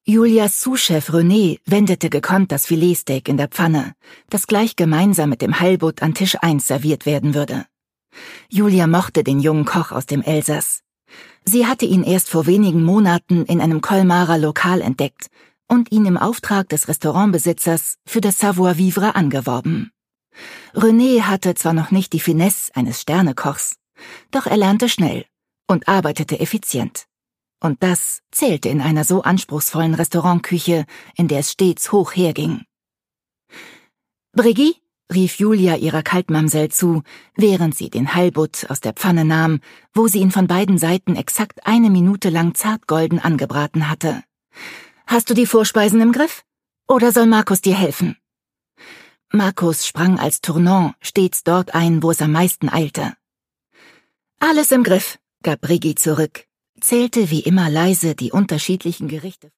Julias Sous-Chef René wendete gekonnt das Filetsteak in der Pfanne, das gleich gemeinsam mit dem Heilbutt an Tisch 1 serviert werden würde. Julia mochte den jungen Koch aus dem Elsass. Sie hatte ihn erst vor wenigen Monaten in einem Colmarer Lokal entdeckt und ihn im Auftrag des Restaurantbesitzers für das Savoir-vivre angeworben. René hatte zwar noch nicht die Finesse eines Sternekochs, doch er lernte schnell und arbeitete effizient. Und das zählte in einer so anspruchsvollen Restaurantküche, in der es stets hoch herging. »Briggi«, rief Julia ihrer Kaltmamsell zu, während sie den Heilbutt aus der Pfanne nahm, wo sie ihn von beiden Seiten exakt 1 Minute lang zartgolden angebraten hatte. »Hast du die Vorspeisen im Griff? Oder soll Markus dir helfen?« Markus sprang als Tournant stets dort ein, wo es am meisten eilte. »Alles im Griff«, gab Briggi zurück, zählte wie immer leise die unterschiedlichen Gerichte